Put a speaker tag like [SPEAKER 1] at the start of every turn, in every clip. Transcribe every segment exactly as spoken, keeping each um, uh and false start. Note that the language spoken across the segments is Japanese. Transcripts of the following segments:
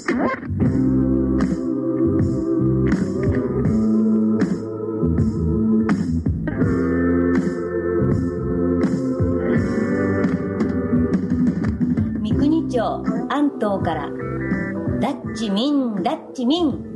[SPEAKER 1] 三国町安東からダッチミンダッチミン。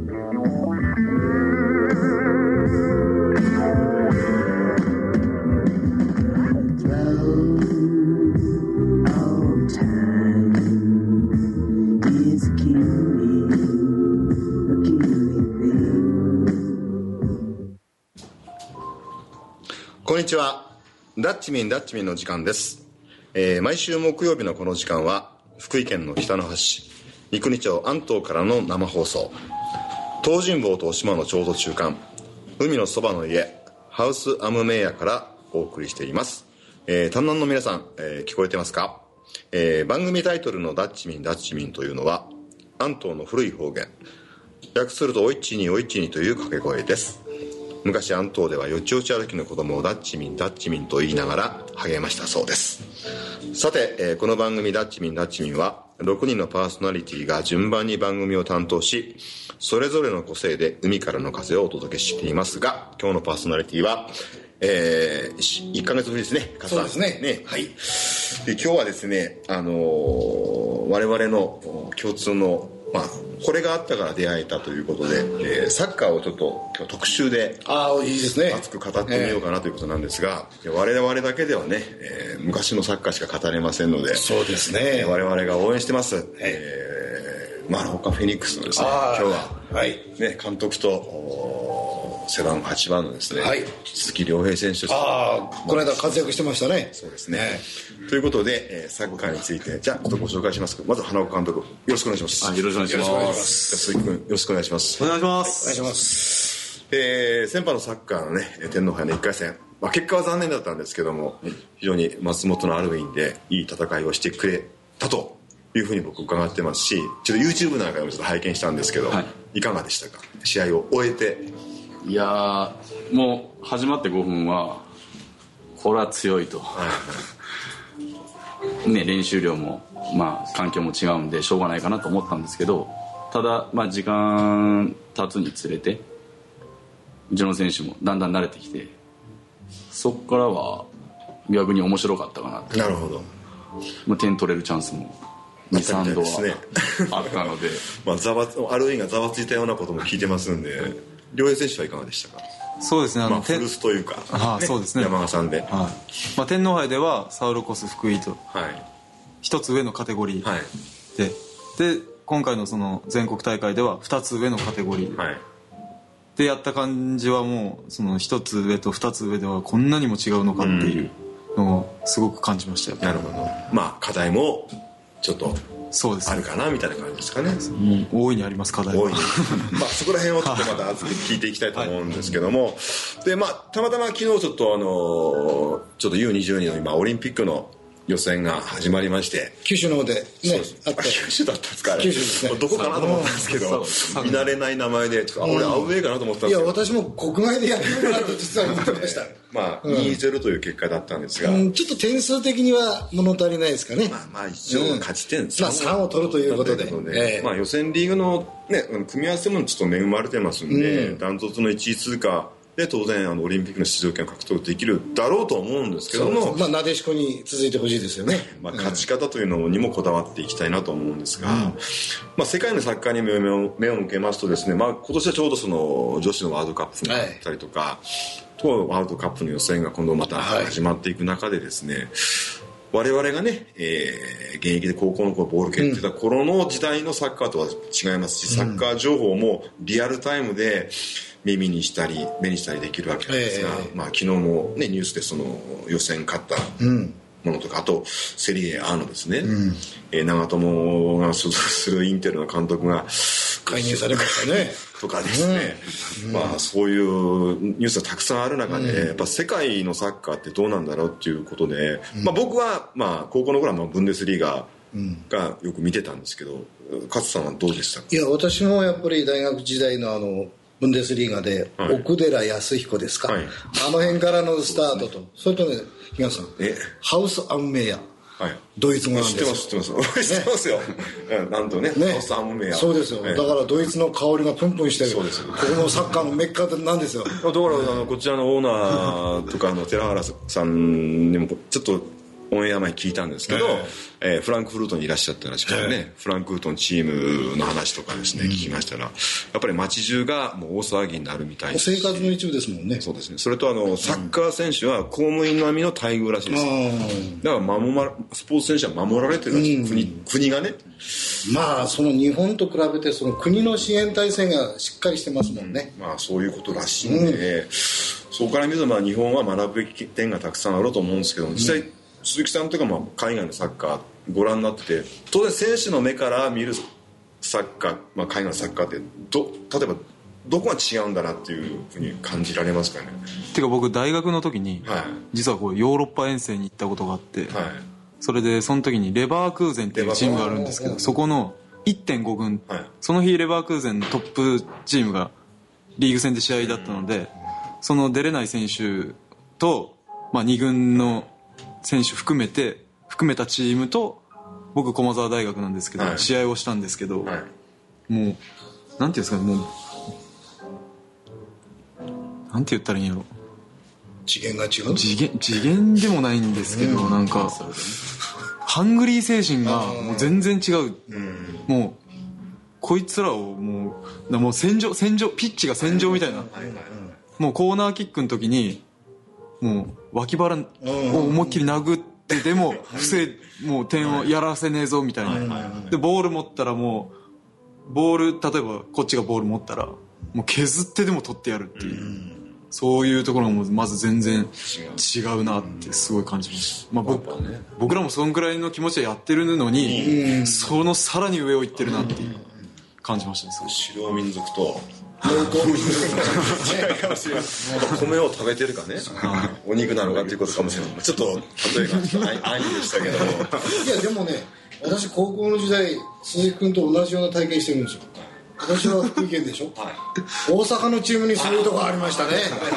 [SPEAKER 2] こんにちは。ダッチミンダッチミンの時間です。えー、毎週木曜日のこの時間は福井県の北の端市三国町安東からの生放送、東尋坊と島のちょうど中間、海のそばの家ハウスアムメイヤからお送りしています。えー、丹南の皆さん、えー、聞こえてますか？えー、番組タイトルのダッチミンダッチミンというのは安東の古い方言、訳するとおいちにおいちにという掛け声です。昔安東ではよちよち歩きの子供をダッチミンダッチミンと言いながら励ましたそうです。さて、えー、この番組ダッチミンダッチミンはろくにんのパーソナリティが順番に番組を担当し、それぞれの個性で海からの風をお届けしていますが、今日のパーソナリティは、えー、いっかげつぶりですね。
[SPEAKER 3] そうですね。
[SPEAKER 2] ね、はい。で、今日はですね、あのー、我々の共通のまあ、これがあったから出会えたということで、えー、サッカーをちょっと今日特集で
[SPEAKER 3] ああいいですね、
[SPEAKER 2] 熱く語ってみようかなということなんですが、えー、我々だけではね、えー、昔のサッカーしか語れませんので、
[SPEAKER 3] そうですね、
[SPEAKER 2] えー、我々が応援してます、はい、えー、マラホカフェニックスのですね、今日は、はい、ね、監督と背番号はちばんのですね、はい、鈴木亮平選手です。
[SPEAKER 3] ああ、この間活躍してましたね。
[SPEAKER 2] そうですね、ね、ということで、えー、サッカーについてじゃあちょっとご紹介します。まず花岡監督、よろしくお願いします。
[SPEAKER 4] あ、よろしくお願いします。
[SPEAKER 2] 鈴木君、よろしくお願いします。
[SPEAKER 4] お願いします。
[SPEAKER 3] はい、お願いします。
[SPEAKER 2] えー、先般のサッカーのね天皇杯のいっかい戦、まあ、結果は残念だったんですけども、はい、非常に松本のアルウィンでいい戦いをしてくれたというふうに僕伺ってますし、ちょっと YouTube なんかでもちょっと拝見したんですけど、はい、いかがでしたか、試合を終えて。
[SPEAKER 4] いやー、もう始まってごふんはこれは強いと、はいね、練習量も、まあ、環境も違うんでしょうがないかなと思ったんですけど、ただ、まあ、時間経つにつれてうちの選手もだんだん慣れてきて、そこからは逆に面白かったかなと。
[SPEAKER 2] なるほど、
[SPEAKER 4] まあ、点取れるチャンスもにさんどはあったので
[SPEAKER 2] まあ、ざわある意味がざわついたようなことも聞いてますんで、亮平選手はいかがでしたか？
[SPEAKER 5] そうですね、あの、
[SPEAKER 2] まあ、古巣というか、
[SPEAKER 5] あ、ね、そうですね、
[SPEAKER 2] 山賀さんで、はい、
[SPEAKER 5] まあ、天皇杯ではサウロコス福井と一つ上のカテゴリーで、はい、で今回のその全国大会ではふたつ上のカテゴリーで、はい、でやった感じはもうそのひとつ上とふたつ上ではこんなにも違うのかっていうのをすごく感じましたよ。
[SPEAKER 2] なるほど、まあ課題もちょっと
[SPEAKER 5] そうです、ね、
[SPEAKER 2] あるかなみたいな感じですかね。
[SPEAKER 5] もう大いにあります課題は。大いに
[SPEAKER 2] まあそこら辺をちょっとまた熱く聞いていきたいと思うんですけども、はい、でまあたまたま昨日ちょっとあのちょっと ユーにじゅうに の今オリンピックの予選が始まりまして、
[SPEAKER 3] 九州の方でね、
[SPEAKER 2] あった九州だったんですか、あれ
[SPEAKER 3] 九州ですね、
[SPEAKER 2] どこかなと思ったんですけど、見慣れない名前でちょっと、うん、俺アウェーかなと思ったんですけど、
[SPEAKER 3] いや私も国外でやってるなと実は思ってました
[SPEAKER 2] まあ、うん、にたいゼロ という結果だったんですが、
[SPEAKER 3] うん、ちょっと点数的には物足りないですかね。
[SPEAKER 2] まあまあ一応勝ち点さんを、
[SPEAKER 3] うん、まあ、さんを取るということで、
[SPEAKER 2] えーまあ、予選リーグの、ね、組み合わせもちょっと恵まれてますんで、うん、ダントツのいちい通過で当然あのオリンピックの出場権を獲得できるだろうと思うんですけども、
[SPEAKER 3] まあ、なでしこに続いてほしいですよね
[SPEAKER 2] まあ勝ち方というのにもこだわっていきたいなと思うんですが、うん、まあ、世界のサッカーに目を、目を向けますとですね、まあ、今年はちょうどその女子のワールドカップがあったりとか、はい、とワールドカップの予選が今度また始まっていく中でですね、はい、我々がね、えー、現役で高校の頃ボール蹴ってた頃の時代のサッカーとは違いますし、サッカー情報もリアルタイムで耳にしたり目にしたりできるわけですが、えーまあ、昨日も、ね、ニュースでその予選勝ったものとか、あとセリエ A のですね、うん、えー、長友が所属するインテルの監督が
[SPEAKER 3] 介入されましたね
[SPEAKER 2] とかですね、うん、まあ、そういうニュースがたくさんある中で、うん、やっぱ世界のサッカーってどうなんだろうっていうことで、うん、まあ、僕は、まあ、高校の頃はブンデスリーガがよく見てたんですけど、勝さんはどうでしたか？
[SPEAKER 3] いや、私もやっぱり大学時代のあのブンデスリーガで、はい、奥寺康彦ですか、はい、あの辺からのスタートと、それとね、東さん、えハウスアムメイヤ、 はい、ドイツ語なんですよ。
[SPEAKER 2] 知ってます知ってます知ってますよ、ね、なんとねねサムメア
[SPEAKER 3] そうですよ、ええ、だからドイツの香りがプンプンしてる。そうですここのサッカーのメッカなんですよ。だからあ
[SPEAKER 2] のこちらのオーナーとかの寺原さんにもちょっとオンエア前聞いたんですけど、えーえー、フランクフルトにいらっしゃったらしくてね、えー、フランクフルトのチームの話とかですね、うん、聞きましたらやっぱり街中がもう大騒ぎになるみたいな
[SPEAKER 3] 生活の一部ですもんね。
[SPEAKER 2] そうですね。それとあのサッカー選手は公務員並みの待遇らしいです、うん、だから守らスポーツ選手は守られてるらしい、うん、国, 国がね
[SPEAKER 3] まあその日本と比べてその国の支援体制がしっかりしてますもんね、
[SPEAKER 2] うん、まあそういうことらしいんで、うん、そこから見るとまあ日本は学ぶべき点がたくさんあると思うんですけど実際、うん鈴木さんとかも海外のサッカーご覧になってて当然選手の目から見るサッカー、まあ、海外のサッカーってど例えばどこが違うんだなっていうふうに感じられますかね。
[SPEAKER 5] てか僕大学の時に、はい、実はこうヨーロッパ遠征に行ったことがあって、はい、それでその時にレバークーゼンっていうチームがあるんですけどそこの いってんご 軍、はい、その日レバークーゼンのトップチームがリーグ戦で試合だったのでその出れない選手と、まあ、に軍の選手含めて含めたチームと僕駒澤大学なんですけど、はい、試合をしたんですけど、はい、もうなんていうんですかねもうなんて言ったらいいんやろ
[SPEAKER 3] 次元が違う
[SPEAKER 5] 次元次元でもないんですけど、うん、なんかハングリー精神がもう全然違う、うん、もうこいつらをもうもう戦場戦場ピッチが戦場みたいな、はいはいはい、もうコーナーキックの時にもう脇腹を思いっきり殴ってでも防いもう点をやらせねえぞみたいなでボール持ったらもうボール例えばこっちがボール持ったらもう削ってでも取ってやるっていうそういうところがまず全然違うなってすごい感じました、まあ、僕, 僕らもそのくらいの気持ちでやってるのにそのさらに上をいってるなっていう感じましたね。
[SPEAKER 2] 白民族と違いかもしれない米を食べてるかねお肉なのかっていうことかもしれないちょっと例えが安易でしたけど
[SPEAKER 3] いやでもね私高校の時代鈴木君と同じような体験してるんですよ。私は福井県でしょ、はい、大阪のチームにそういうとこありましたね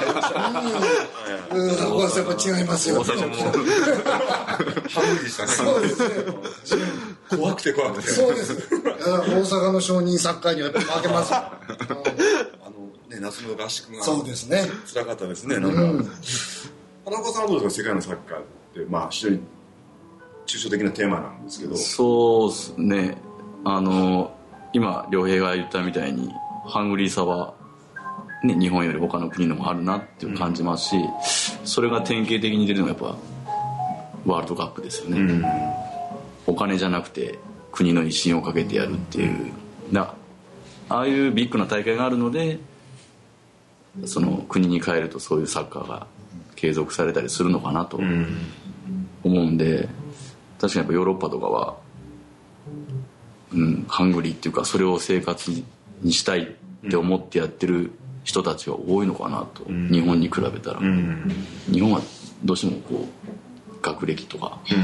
[SPEAKER 3] うんそこはやっぱ違いますよ。大阪も
[SPEAKER 2] 半分でしたね。そうですね怖くて怖くて
[SPEAKER 3] そうです大阪の承認サッカーにはやっぱ負けますあの、
[SPEAKER 2] ね、夏の合宿が
[SPEAKER 3] そうですね
[SPEAKER 2] 辛かったですねなんか、うん、花岡さんはどうですか世界のサッカーってまあ非常に抽象的なテーマなんですけど。
[SPEAKER 4] そうですねあの今良平が言ったみたいにハングリーさは、ね、日本より他の国のもあるなっていう感じますし、うん、それが典型的に出るのがやっぱワールドカップですよね、うん、お金じゃなくて国の威信をかけてやるっていうなああいうビッグな大会があるのでその国に帰るとそういうサッカーが継続されたりするのかなと思うんで確かにやっぱヨーロッパとかはうん、ハングリーっていうかそれを生活にしたいって思ってやってる人たちが多いのかなと、うん、日本に比べたら、うん、日本はどうしてもこう学歴とか、うん、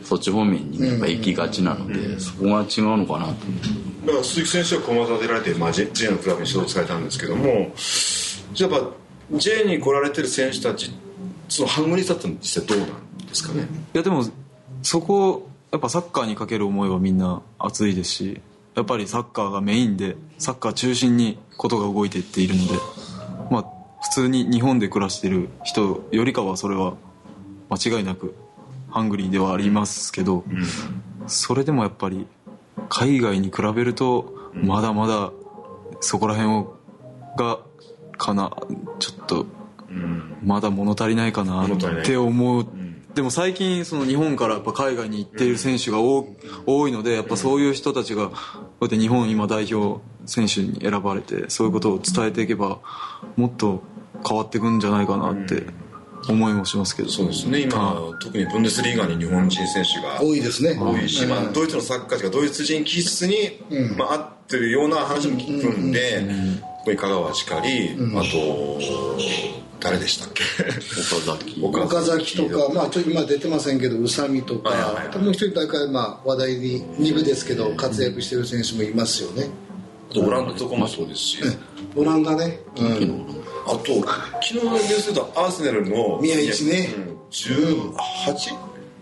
[SPEAKER 4] そっち方面にやっぱ行きがちなので、うん、そこが違うのかなと。
[SPEAKER 2] だから鈴木選手は駒澤出られて、まあ、J, J のクラブに所属されたんですけどもじゃあやっぱ J に来られてる選手たちそのハングリーさって実際どうなんですかね。
[SPEAKER 5] いやでもそこやっぱサッカーにかける思いはみんな熱いですしやっぱりサッカーがメインでサッカー中心にことが動いていっているので、まあ、普通に日本で暮らしている人よりかはそれは間違いなくハングリーではありますけど、うん、それでもやっぱり海外に比べるとまだまだそこら辺をがかなちょっとまだ物足りないかなって思う。でも最近その日本からやっぱ海外に行っている選手が 多, 多いのでやっぱそういう人たちがこうやって日本今代表選手に選ばれてそういうことを伝えていけばもっと変わっていくんじゃないかなって思いもしますけど。
[SPEAKER 2] そうですね今特にブンデスリーガに日本人選手が
[SPEAKER 3] 多いですね
[SPEAKER 2] 多いし、まあ、ドイツのサッカーがドイツ人気質に、うんまあ、合ってるような話も聞くんで、うん、ここに香川しかり、うん、あと誰でしたっけ
[SPEAKER 4] 岡崎
[SPEAKER 3] 岡崎とか、まあ、ちょっと今出てませんけど宇佐美とか、はいはいはい、もう一人大会、まあ、話題にに部ですけど活躍してる選手もいますよね。
[SPEAKER 2] あとオランダとかもそうですし、
[SPEAKER 3] オランダね、うん、
[SPEAKER 2] あと昨日のニュースでアーセナルの
[SPEAKER 3] 宮市ね、
[SPEAKER 2] うん、じゅうはち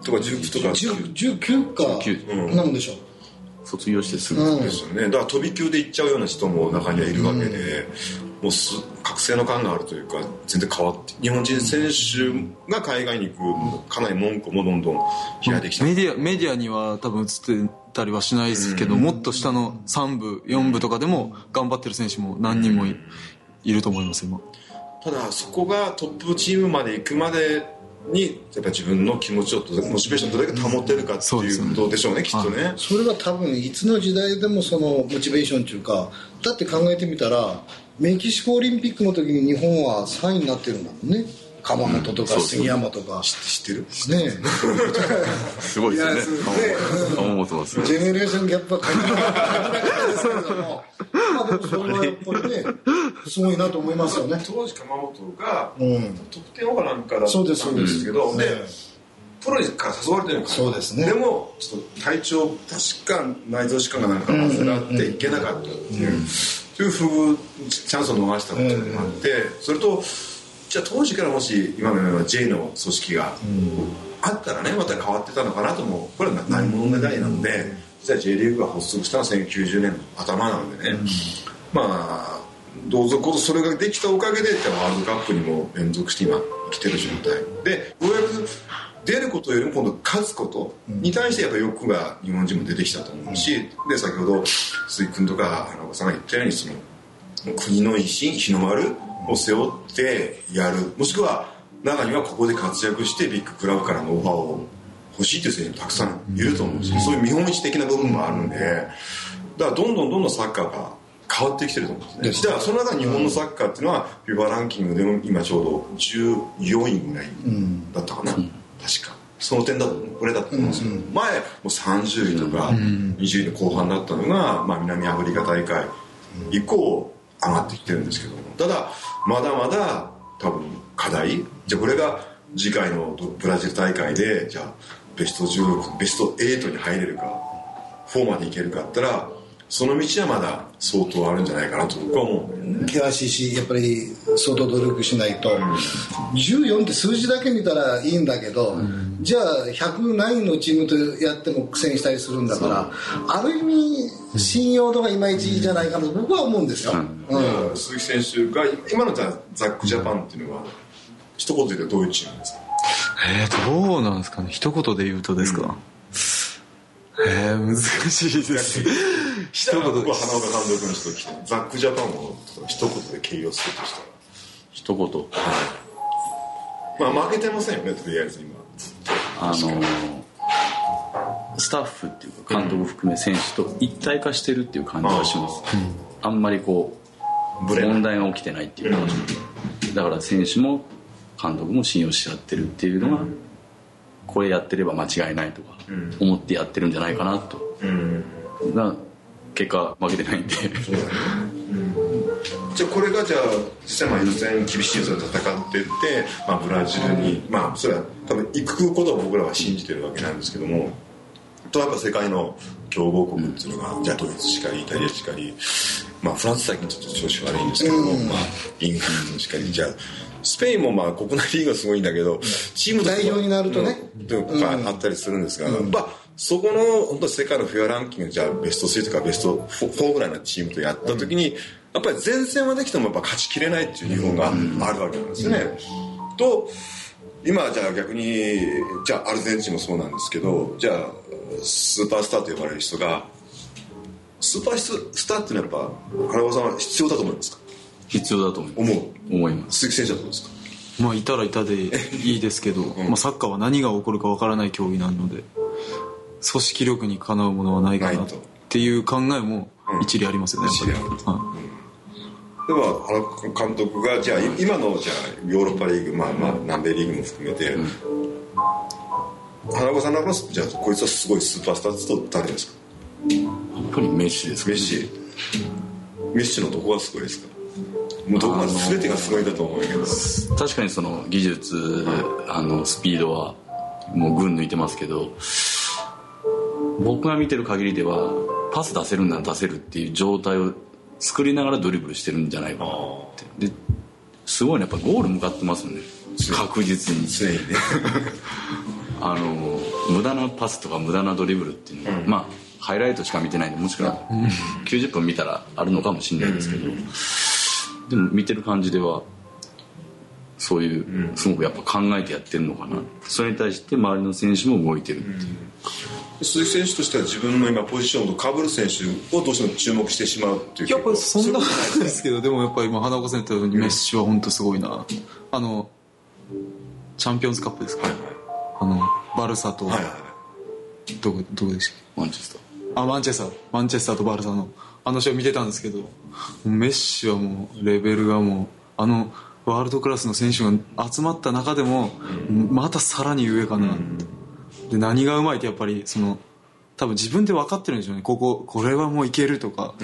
[SPEAKER 2] とかじゅうきゅうとか
[SPEAKER 3] じゅうきゅうかなんでしょう、
[SPEAKER 4] 卒業してすぐ、
[SPEAKER 2] うん、ですよね。だから飛び級で行っちゃうような人も中にはいるわけで、うん、もうす覚醒の感があるというか全然変わって日本人選手が海外に行くかなり門戸もどんどん開いてきた。
[SPEAKER 5] メディアメディアには多分映ってたりはしないですけど、うん、もっと下のさん部よん部とかでも頑張ってる選手も何人も い,、うん、いると思います今。
[SPEAKER 2] ただそこがトップチームまで行くまでにやっぱ自分の気持ちをモチベーションどれだけ保てるかっていうことでしょうね、きっとね。
[SPEAKER 3] それは多分いつの時代でもそのモチベーションというか、だって考えてみたらメキシコオリンピックの時に日本はさんいになってるんだもんね。鎌本とか杉山とか、
[SPEAKER 2] 知ってる
[SPEAKER 3] ね
[SPEAKER 4] すごいですね。鎌本はすごい。
[SPEAKER 3] ジェネレーションギャップは感じなかったですけれども、まあでもそれはやっぱりねすごいなと思いますよね。
[SPEAKER 2] 当時鎌本が得点王かなんかだったんですけど、でプロにから誘われてるのかな。
[SPEAKER 3] そうですね。
[SPEAKER 2] でもちょっと体調確か内臓疾患がなんか患っていけなかったっていうそういう不チャンスを逃したことがあって、それとじゃあ当時からもし今のような J の組織があったらねまた変わってたのかなとも、これはないものねだりなので、実は J リーグが発足したのはせんきゅうひゃくきゅうじゅうねんの頭なのでね、まあどうぞこそそれができたおかげでワールドカップにも連続して今来てる状態で、ようやく出ることよりも今度勝つことに対してやっぱり欲が日本人も出てきたと思うし、で先ほど鈴木君とか花岡さんが言ったようにその国の威信日の丸を背負ってやる、もしくは中にはここで活躍してビッグクラブからのオファーを欲しいという選手もたくさんいると思うし、そういう見本市的な部分もあるんで、だからどんどんどんどんサッカーが変わってきてると思うんですね。だからその中で日本のサッカーっていうのは フィファ ランキングでも今ちょうどじゅうよんいぐらいだったかな、うん、確かその点だとこれだったと思うんですよ、うん、前もうさんじゅういとかにじゅういの後半だったのが、まあ、南アフリカ大会以降上がってきてるんですけども、ただまだまだ多分課題、じゃあこれが次回のブラジル大会でじゃあベストじゅうろくベストはちに入れるかよんまでいけるかって言ったらその道はまだ相当あるんじゃないかなと僕は思う。
[SPEAKER 3] 険しいしやっぱり相当努力しないと、うん、じゅうよんって数字だけ見たらいいんだけど、うん、じゃあひゃくナインのチームとやっても苦戦したりするんだから、ある意味信用度がいまいちじゃないかなと僕は思うんですよ、うん
[SPEAKER 2] うん、鈴木選手が今のザックジャパンっていうのは一言で言うとどういうチームですか？
[SPEAKER 5] えー、どうなんですかね、一言で言うとですか、うんえー、難しいです
[SPEAKER 2] 一言で僕は花岡監督の人来てザックジャパンを一言で形容するとしたら
[SPEAKER 4] 一言、
[SPEAKER 2] はい、まあ負けてませんよねとりあえず今
[SPEAKER 4] あのスタッフっていうか監督含め選手と一体化してるっていう感じがします、うん、あんまりこう問題が起きてないっていうか、うん、だから選手も監督も信用し合ってるっていうのが、うんこれやってれば間違いないとか思ってやってるんじゃないかなと、うん、が結果負けてないんでそうだね、
[SPEAKER 2] うん、じゃあこれがじゃあ実際まあ予選厳しい予選で戦っていって、まあ、ブラジルにまあそれは多分行くことを僕らは信じてるわけなんですけども、とやっぱ世界の強豪国っていうのが、うん、じゃあドイツしかりイタリアしかり、まあ、フランス最近ちょっと調子悪いんですけども、うんまあ、イングランドしかりじゃあスペインもまあ国内リーグはすごいんだけどチーム
[SPEAKER 3] 代表になるとね
[SPEAKER 2] とかあったりするんですが、うんまあ、そこの本当世界のフィアランキングじゃあベストスリーとかベストフォーぐらいのチームとやった時に、うん、やっぱり前線はできてもやっぱ勝ちきれないっていう日本があるわけなんですよね、うん、と今じゃあ逆にじゃあアルゼンチンもそうなんですけど、じゃあスーパースターと呼ばれる人がスーパースターっていうのはやっぱ原岡さんは必要だと思いますか？
[SPEAKER 4] 必要だと思います。
[SPEAKER 2] 思う
[SPEAKER 4] 思います。
[SPEAKER 2] 鈴木選手はどうですか？
[SPEAKER 5] まあいたらいたでいいですけど、うんまあ、サッカーは何が起こるかわからない競技なので組織力にかなうものはないかなっていう考えも一理ありますよね、
[SPEAKER 2] うん、やっぱり、はい、でも原監督がじゃあ今のじゃあヨーロッパリーグ、まあ、まあ南米リーグも含めて、うん、原岡さんの話じゃあこいつはすごいスーパースターと誰ですか？
[SPEAKER 4] やっぱりメッシですか、
[SPEAKER 2] ね、メッシメッシのどこがすごいですか？もうどこが全てがすごいだと思うけど、
[SPEAKER 4] 確かにその技術あのスピードはもう群抜いてますけど、僕が見てる限りではパス出せるんなら出せるっていう状態を作りながらドリブルしてるんじゃないかなってですごいね、やっぱゴール向かってますよね、確実に
[SPEAKER 2] 常にね
[SPEAKER 4] あの無駄なパスとか無駄なドリブルっていうのは、うん、まあハイライトしか見てないんでもしかしたらきゅうじゅっぷん見たらあるのかもしれないですけど、うん、でも見てる感じではそういうすごくやっぱ考えてやってるのかな、うん、それに対して周りの選手も動いてるっていう、
[SPEAKER 2] うん、鈴木選手としては自分の今ポジションと被る選手をどうしても注目してしまうっていう。
[SPEAKER 5] やっぱりそんなことないですけど、でもやっぱり今花岡さん言ったようにメッシは本当すごいな。あのチャンピオンズカップですか、はいはい、あのバルサと、はいはい、どこどこでしたっけ、
[SPEAKER 4] マンチェスター
[SPEAKER 5] あマンチェスターマンチェスターとバルサのあの試合見てたんですけど、メッシはもうレベルがもうあのワールドクラスの選手が集まった中でも、うん、またさらに上かな、うん、で何がうまいってやっぱりその多分自分で分かってるんでしょうね。こここれはもういけるとか、うん、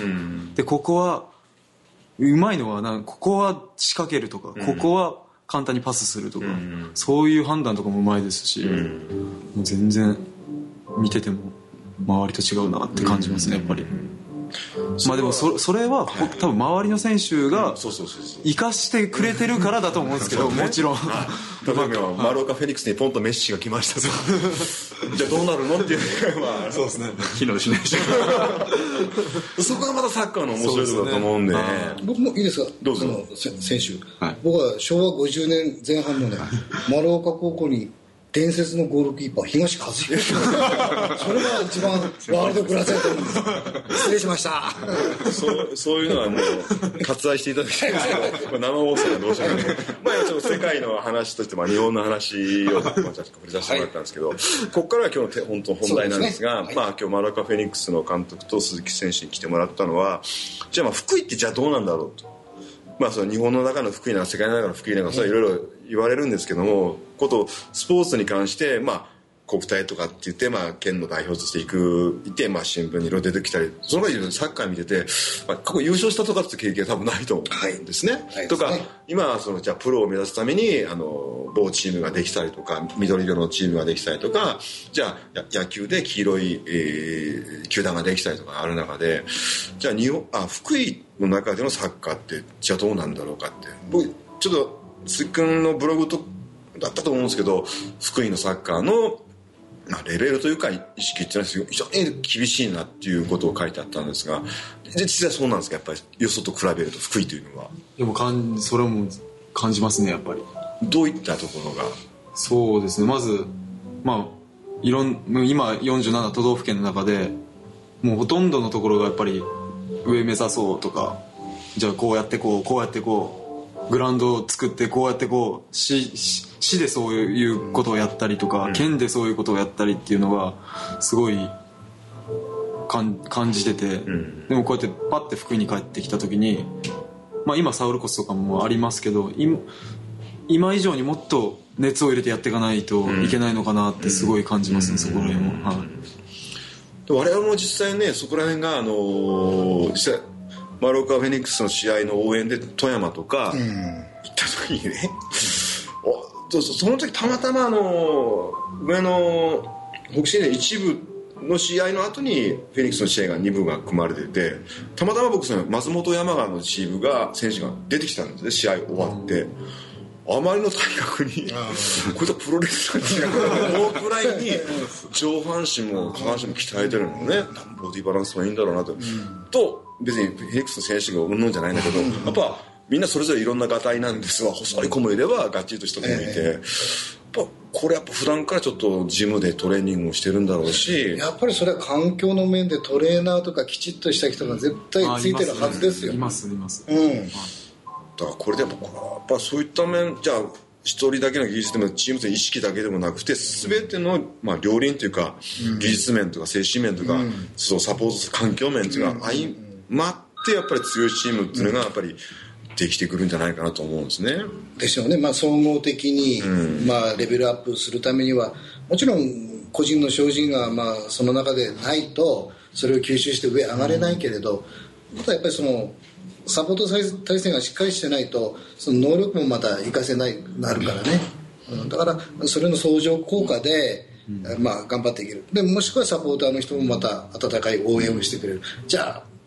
[SPEAKER 5] でここはうまいのはな、ここは仕掛けるとか、うん、ここは簡単にパスするとか、うん、そういう判断とかもうまいですし、うん、もう全然見てても周りと違うなって感じますねやっぱり。まあでも そ, それは多分周りの選手が生かしてくれてるからだと思うんですけど、もちろん
[SPEAKER 2] 例えば丸岡フェニックスにポンとメッシが来ましたとじゃあどうなるのっていうまあそうですね、
[SPEAKER 4] 機能しないし
[SPEAKER 2] そこがまたサッカーの面白いところだと思うんで、ね、
[SPEAKER 3] 僕もいいですか、どうぞ。選手、はい、僕はしょうわごじゅうねんぜん半のね丸岡高校に伝説のゴールキーパー東和彦それが一番ワールドクラスだと思うんです失礼しました
[SPEAKER 2] そうそういうのはもう割愛していただきたいんですけど生放送はどうしようもないまあちょっと世界の話として、まあ、日本の話をまあ振り出してもらったんですけど、はい、ここからは今日の本当本題なんですが、ですね、はい、まあ、今日マラカフェニックスの監督と鈴木選手に来てもらったのは、じゃあまあ福井ってじゃあどうなんだろうと。まあ、その日本の中の福井なのか世界の中の福井なのかそれはいろいろ言われるんですけども、ことスポーツに関してまあ国体とかって言ってまあ県の代表として行くいてまあ新聞にいろいろ出てきたり、その時サッカー見てて、まあ、過去優勝したとかって経験は多分ないと思うんですね。はいはい、とか今はそのじゃあプロを目指すためにあの某チームができたりとか緑色のチームができたりとか、じゃあ野球で黄色い、えー、球団ができたりとかある中で、じゃあ日本あ福井の中でのサッカーってじゃあどうなんだろうかって、僕ちょっと鈴木君のブログとだったと思うんですけど、福井のサッカーのまあ、レベルというか意識っていうのは非常に厳しいなっていうことを書いてあったんですが、実際そうなんですか、やっぱりよそと比べると福井というのは。
[SPEAKER 5] でも感それも感じますねやっぱり。
[SPEAKER 2] どういったところが。
[SPEAKER 5] そうですね、まずまあいろん今よんじゅうなな都道府県の中でもうほとんどのところがやっぱり上目指そうとか、じゃあこうやってこうこうやってこうグラウンドを作ってこうやってこうしし市でそういうことをやったりとか、うん、県でそういうことをやったりっていうのがすごい感じてて、うん、でもこうやってパッて福井に帰ってきた時に、まあ、今サウルコスとかもありますけど 今, 今以上にもっと熱を入れてやっていかないといけないのかなってすごい感じますね、うん、そこら辺も、はい、
[SPEAKER 2] 我々も実際ねそこら辺があのー、実際マローカフェニックスの試合の応援で富山とか行った時にね、うんその時たまたまあの上の北信の一部の試合の後にフェニックスの試合がに部が組まれてて、たまたま僕その松本山川のチームが選手が出てきたんですね、試合終わって。あまりの体格にこれとプロレスラーに思うくらいに上半身も下半身も鍛えてるのね、ボディバランスもいいんだろうなと、うん、と別にフェニックスの選手がうんぬんじゃないんだけど、やっぱみんなそれぞれいろんなガタイなんですわ。細い子もいればガッチリとした子もいて、えー、やっぱこれやっぱ普段からちょっとジムでトレーニングをしてるんだろうし、や
[SPEAKER 3] っぱりそれは環境の面でトレーナーとかきちっとした人が絶対ついてるはずですよ。
[SPEAKER 5] いますいます、
[SPEAKER 3] うん、
[SPEAKER 2] だからこれでやっぱ、やっぱそういった面じゃあ一人だけの技術でもチームの意識だけでもなくて全ての、まあ、両輪というか、うん、技術面とか精神面とか、うん、そうサポートする環境面というか、相まってやっぱり強いチームっていうのがやっぱりできてくるんじゃないかなと思うんですね。
[SPEAKER 3] でしょうね。まあ、総合的に、うんまあ、レベルアップするためにはもちろん個人の精進が、まあ、その中でないとそれを吸収して上上がれないけれど、またやっぱりそのサポート体制がしっかりしてないとその能力もまた活かせないなるからね、うん、だからそれの相乗効果で、うんまあ、頑張っていける。でもしくはサポーターの人もまた温かい応援をしてくれる。じゃあ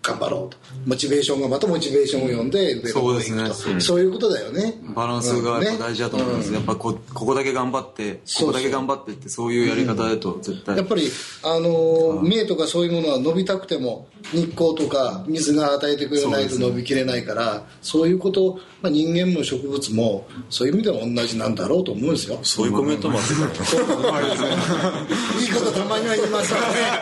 [SPEAKER 3] 頑張ろうと、モチベーションがまたモチベーションを呼んで上の方に行くと、そうですね、そういうことだよね。
[SPEAKER 5] バランスがやっぱ大事だと思います、うんね、やっぱ こ, ここだけ頑張ってここだけ頑張ってってそういうやり方だと絶対、
[SPEAKER 3] うん、やっぱりあの芽とかそういうものは伸びたくても日光とか水が与えてくれないと伸びきれないから、そう、そういうこと、まあ、人間も植物もそういう意味では同じなんだろうと思うんですよ。
[SPEAKER 2] そういうコメントもあってた
[SPEAKER 3] いいことたまには言います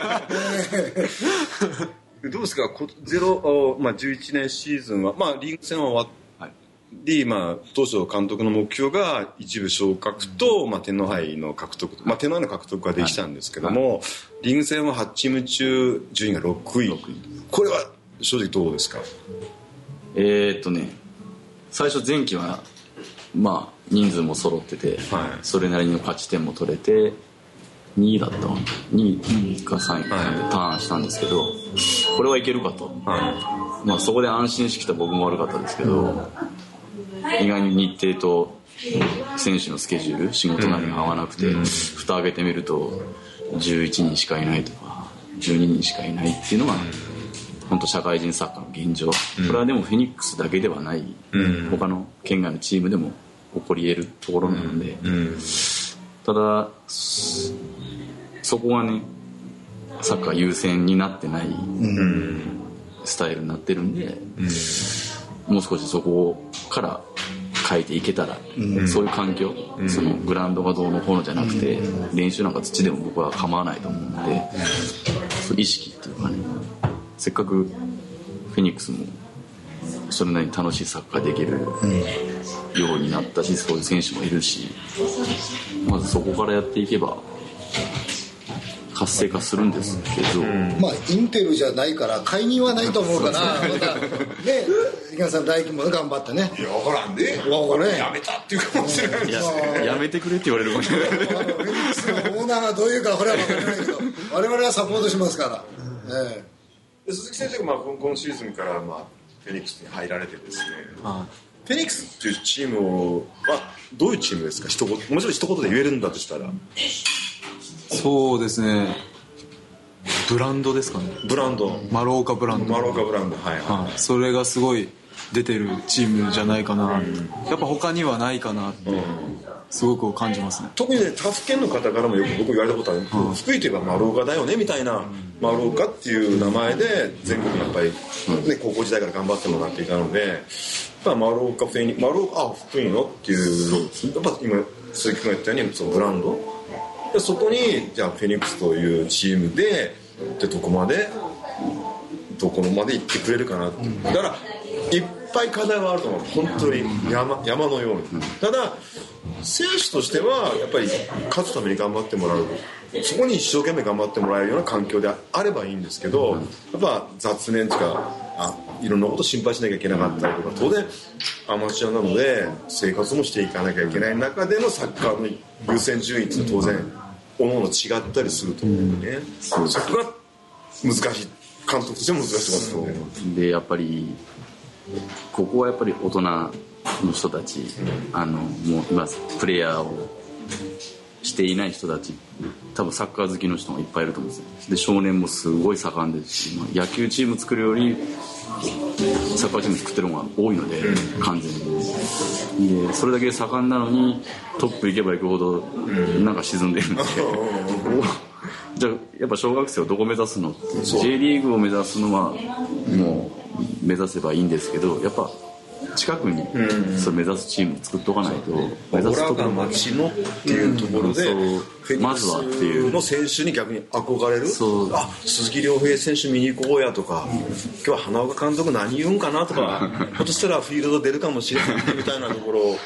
[SPEAKER 3] からね
[SPEAKER 2] どうですかゼロ、まあ、じゅういちねんシーズンは、まあ、リーグ戦は終わり、まあ、当初監督の目標が一部昇格と、うんまあ、天皇杯の獲得、まあ、天皇杯の獲得ができたんですけども、はい、リーグ戦ははちチーム中順位がろくい、これは正直どうですか？
[SPEAKER 4] えー、っとね最初前期はまあ人数も揃ってて、はい、それなりの勝ち点も取れてにいだったにいかさんいか、はい、ターンしたんですけど、これはいけるかと、はい、まあ、そこで安心してきた僕も悪かったですけど、意外に日程と選手のスケジュール仕事なりが合わなくて、うん、蓋開けてみるとじゅういちにんしかいないとかじゅうににんしかいないっていうのが、うん、本当社会人サッカーの現状、うん、これはでもフェニックスだけではない、うん、他の県外のチームでも起こり得るところなので、うんうん、ただそこはねサッカー優先になってないスタイルになってるんで、うん、もう少しそこから変えていけたら、うん、そういう環境、うん、そのグラウンドがどうのこうのじゃなくて、うん、練習なんか土でも僕は構わないと思うので、そう意識っていうかね、せっかくフェニックスもそれなりに楽しいサッカーできるようになったし、そういう選手もいるし、まずそこからやっていけば活性化するんですけど、うん、
[SPEAKER 3] まあインテルじゃないから介入はないと思うからまたね、池田さん大輝も頑張ってね、
[SPEAKER 2] いや分からんで、分からんね、やめたっていうかもしれないですね。
[SPEAKER 4] やめてくれって言われるかもしれない。
[SPEAKER 3] フェニックスのオーナーがどういうかこれは分からないけど我々はサポートしますから、え
[SPEAKER 2] え、鈴木先生がまあ今シーズンからまあフェニックスに入られてですね、ああフェニックスっていうチームはどういうチームですか？一言、もちろん一言で言えるんだとしたら。
[SPEAKER 5] そうですね、ブランドですかね。
[SPEAKER 2] ブランド、
[SPEAKER 5] マローカブランド、
[SPEAKER 2] マローカブランド、はい、はい、
[SPEAKER 5] それがすごい出てるチームじゃないかな、うん、やっぱ他にはないかなって、うん、すごく感じますね。
[SPEAKER 2] 特にね、他府県の方からもよく僕言われたことある、うん、福井といえばマローカだよねみたいな、うん、マローカっていう名前で全国にやっぱり、ね、高校時代から頑張ってもらっていたので、やっぱマローカフェニマローカ、あ、福井のっていう、やっぱ今鈴木君が言ったようにそのブランドで、そこにじゃあフェニックスというチームででどこまでどこまで行ってくれるかなって、うん、だからいっぱい課題はあると思う、本当に 山, 山のように、うん、ただ選手としてはやっぱり勝つために頑張ってもらう、そこに一生懸命頑張ってもらえるような環境であればいいんですけど、やっぱ雑念とかあいろんなこと心配しなきゃいけなかったりとか、当然アマチュアなので生活もしていかなきゃいけない中でのサッカーの優先順位っていうのは当然各々違ったりすると思うんでね、うん、そこが難しい、監督としても難しいと思う
[SPEAKER 4] で、やっぱりここはやっぱり大人の人たち、うん、あのもう今プレイヤーをしていない人たち、多分サッカー好きの人もいっぱいいると思うんですよ。で少年もすごい盛んですし、まあ、野球チーム作るよりサッカーチーム作ってる方が多いので、うん、完全にでそれだけ盛んなのにトップ行けば行くほどなんか沈んでるんで、うん、じゃあやっぱ小学生をどこ目指すのって J リーグを目指すのはもう目指せばいいんですけど、やっぱ近くにそれ目指すチームを作っておかないと、目指すところ
[SPEAKER 2] が町のっていうところで、
[SPEAKER 4] うん、まずはっていう
[SPEAKER 2] の選手に逆に憧れる、そうあ鈴木亮平選手見に行こうやとか、今日は花岡監督何言うんかなとかひょっとしたらフィールド出るかもしれないみたいなところを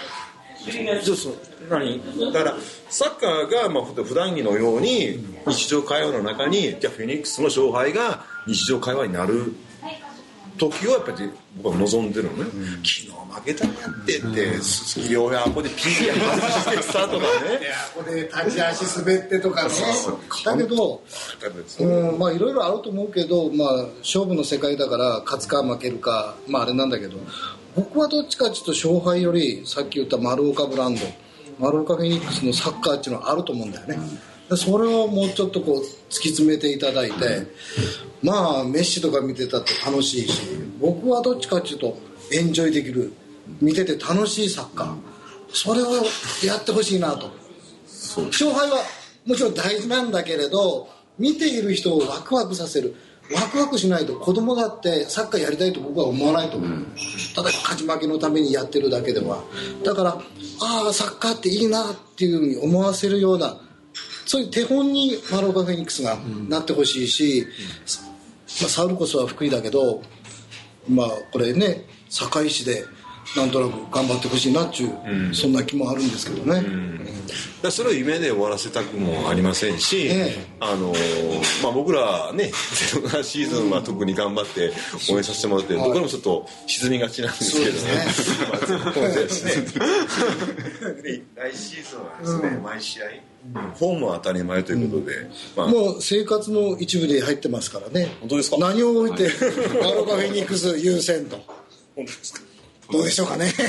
[SPEAKER 2] 何だからサッカーがまあ普段着のように日常会話の中に、じゃあフェニックスの勝敗が日常会話になる時をやっぱり僕は望んでるのね、うん、昨日負けたなってって、うん、鈴木亮平ここでピーや外してきたとかね、いや
[SPEAKER 3] ここで立ち足滑ってとかねだけど、うん、まあいろいろあると思うけど、まあ勝負の世界だから勝つか負けるか、まああれなんだけど、僕はどっちかちょっと勝敗よりさっき言った丸岡ブランド、丸岡フェニックスのサッカーっていうのはあると思うんだよね、 それをもうちょっとこう突き詰めていただいて、まあメッシとか見てたって楽しいし、僕はどっちかっていうとエンジョイできる、見てて楽しいサッカー、それをやってほしいなと。勝敗はもちろん大事なんだけれど、見ている人をワクワクさせる。ワクワクしないと子供だってサッカーやりたいと僕は思わないと思う、うん、ただ勝ち負けのためにやってるだけでは。だからああサッカーっていいなっていうふうに思わせるような、そういう手本にマロカ・フェニックスがなってほしいし、うんまあ、サウルコスは福井だけど、まあこれね堺市でなんとなく頑張ってほしいなっていう、うん、そんな気もあるんですけどね、うん、
[SPEAKER 6] だそれを夢で終わらせたくもありませんし、ねあのまあ、僕らねゼロななシーズンは特に頑張って応援させてもらって、僕らもちょっと沈みがちなんですけどねそうですね来シーズンはですね、うん、毎試合ホームは当たり前ということで、うんまあ、
[SPEAKER 3] もう生活の一部で入ってますからね。
[SPEAKER 6] 本当ですか。
[SPEAKER 3] 何を置いてマロカ・フェニックス優先と。
[SPEAKER 6] 本当ですか。
[SPEAKER 3] どうでしょうかね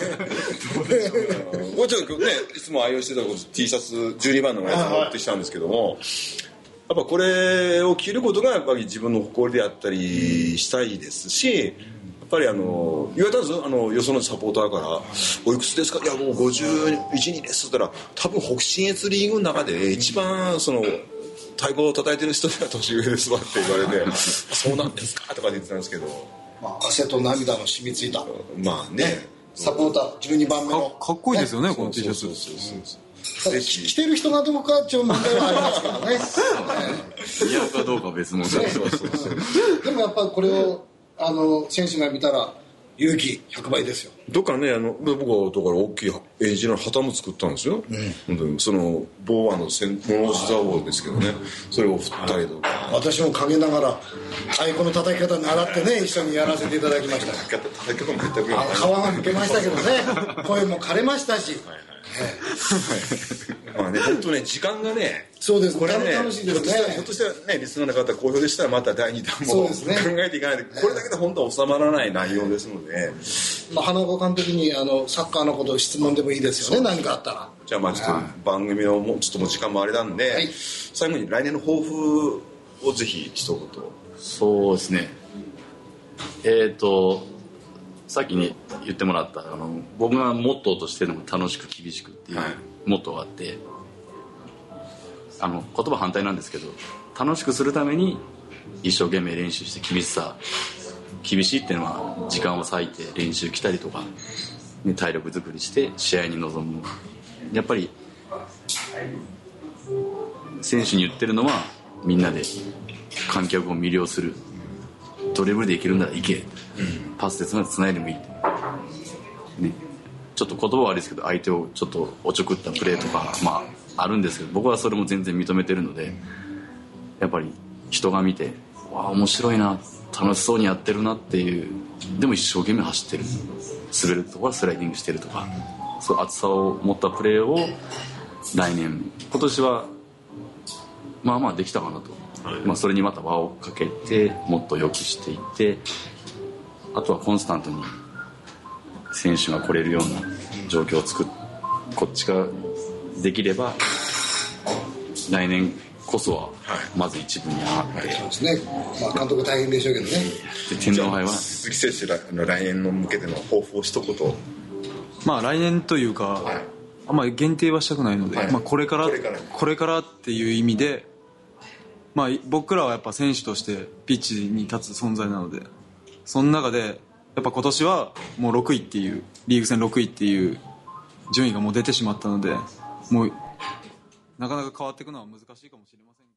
[SPEAKER 6] もうちょっとねいつも愛用してた T シャツじゅうにばんのやつを持ってきたんですけども、やっぱこれを着ることがやっぱり自分の誇りであったりしたいですし、やっぱりあの言われたんですよ、あのよそのサポーターからおいくつですか。いやもうごじゅういちにんですって言ったら、多分北信越リーグの中で一番その太鼓を叩いてる人が年上ですわって言われてそうなんですかとか言ってたんですけど、
[SPEAKER 3] まあ、汗と涙の染みついた
[SPEAKER 6] まあね
[SPEAKER 3] サポーターじゅうにばんめの
[SPEAKER 5] か, かっこいいですよね、ねこの T シャツ。
[SPEAKER 3] 着てる人がどうかっていう問題はありますからね
[SPEAKER 4] 似合うかどうかは別物で
[SPEAKER 3] でもやっぱりこれをあの選手が見たら勇気ひゃくばいですよ。
[SPEAKER 6] どっかねあの僕はだから大きい英字の旗も作ったんですよ、うん、そのボーアの物干し座王ですけどね、それを振ったりとか、
[SPEAKER 3] 私も陰ながら太鼓の叩き方習ってね一緒にやらせていただきました。
[SPEAKER 6] 叩き方も全く
[SPEAKER 3] あ皮がむけましたけどね声も枯れましたし、はい
[SPEAKER 6] はいまあね本当ね時間がね
[SPEAKER 3] そうです
[SPEAKER 6] これね
[SPEAKER 3] 楽しいですね。
[SPEAKER 6] ひょっとしたらねリスナーの方好評でしたらまただいにだんも考えていかないと、これだけで本当は収まらない内容ですので、
[SPEAKER 3] まあ、花岡監督にあのサッカーのことを質問でもいいですよね、何かあったら。
[SPEAKER 6] じゃあまあちょっと番組のもうちょっともう時間もあれなんで、はい、最後に来年の抱負をぜひ一言。
[SPEAKER 4] そうですね、えっとさっきに言ってもらったあの僕がモットーとしてるのが楽しく厳しくっていうモットーがあって、はい、あの言葉反対なんですけど、楽しくするために一生懸命練習して、厳しさ厳しいっていうのは時間を割いて練習来たりとか、ね、体力作りして試合に臨む。やっぱり選手に言ってるのはみんなで観客を魅了する、ドリブルでいけるならいけ、うん、パスでつないでもいい、ね、ちょっと言葉は悪いですけど相手をちょっとおちょくったプレーとか、まあ、あるんですけど、僕はそれも全然認めてるので、やっぱり人が見てわあ面白いな、楽しそうにやってるなっていう、でも一生懸命走ってる、滑るところはスライディングしてるとか、そう熱さを持ったプレーを来年今年はまあまあできたかなと、はい、まあ、それにまた輪をかけてもっと良くしていって、あとはコンスタントに選手が来れるような状況を作っこっちができれば来年こそはまず一部に上がって、はいはい、そうですね、
[SPEAKER 3] まあ、監督大変でしょうけどね。
[SPEAKER 4] で天皇杯は
[SPEAKER 6] 鈴木選手の来年の向けての抱負を一言。
[SPEAKER 5] まあ来年というか、はい、あんまり限定はしたくないので、はい、まあ、これからこれから、これからっていう意味で、まあ、僕らはやっぱ選手としてピッチに立つ存在なので、その中でやっぱ今年はもうろくいっていうリーグ戦ろくいっていう順位がもう出てしまったので、もうなかなか変わっていくのは難しいかもしれません。